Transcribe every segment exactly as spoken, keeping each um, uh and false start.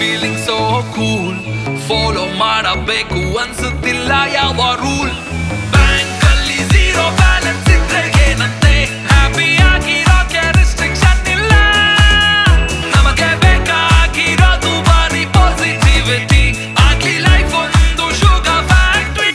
feeling so cool. Follow ಮಾಡಬೇಕು ಅನ್ಸುತ್ತಿಲ್ಲ ಯಾವ ರೂಲ್. ಬ್ಯಾಂಕ್ ಅಲ್ಲಿ ಝೀರೋ ಬ್ಯಾಲೆನ್ಸ್ ಇದ್ರೆ ಏನಂತೆ, ಹ್ಯಾಪಿ ಆಗಿರೋಕೆ ರೆಸ್ಟ್ರಿಕ್ಷನ್ ಇಲ್ಲ. ನಮಗೆ ಬೇಕಾಗಿರೋದು ಬರೀ ಪಾಸಿಟಿವಿಟಿ, ಆಗ್ಲಿ ಲೈಫ್ ಒಂದು sugar factory.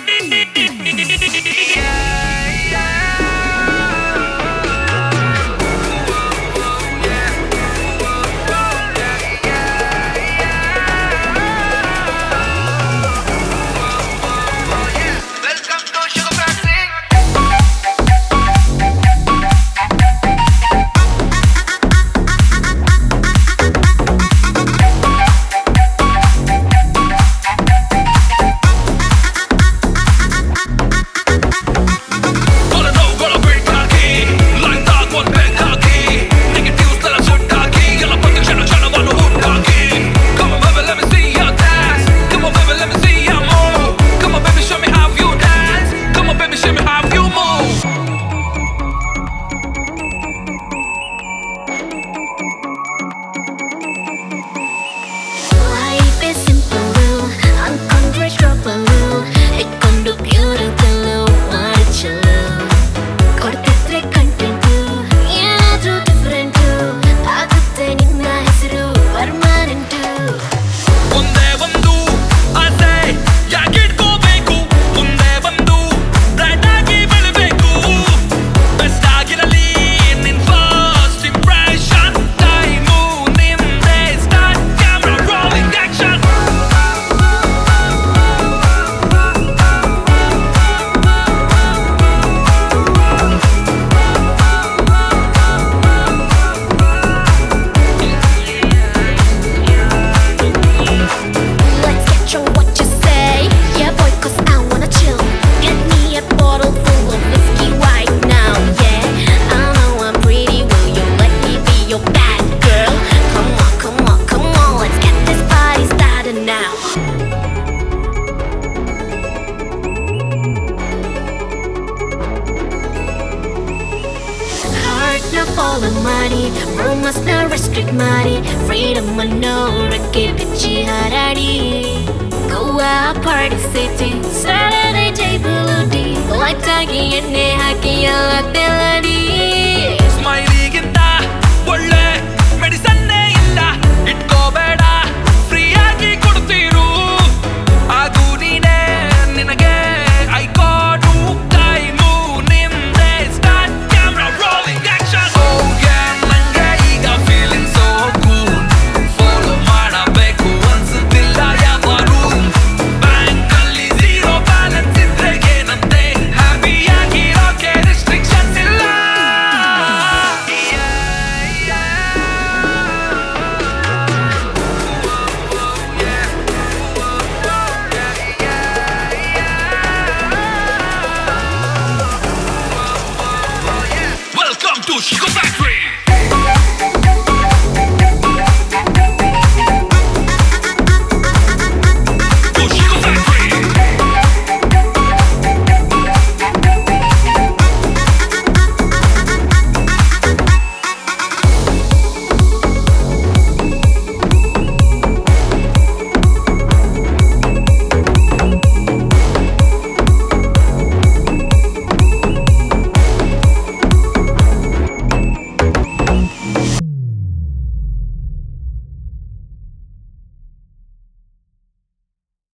Follow money, rumors no restrict money. Freedom ಅನ್ನೋರಕ್ಕೆ ಬಿಚ್ಚಿ ಹಾರಾಡಿ. Goa party city, Saturday table tea. Light ಆಗಿ ಎಣ್ಣೆ ಹಾಕಿ ಎಲ್ಲ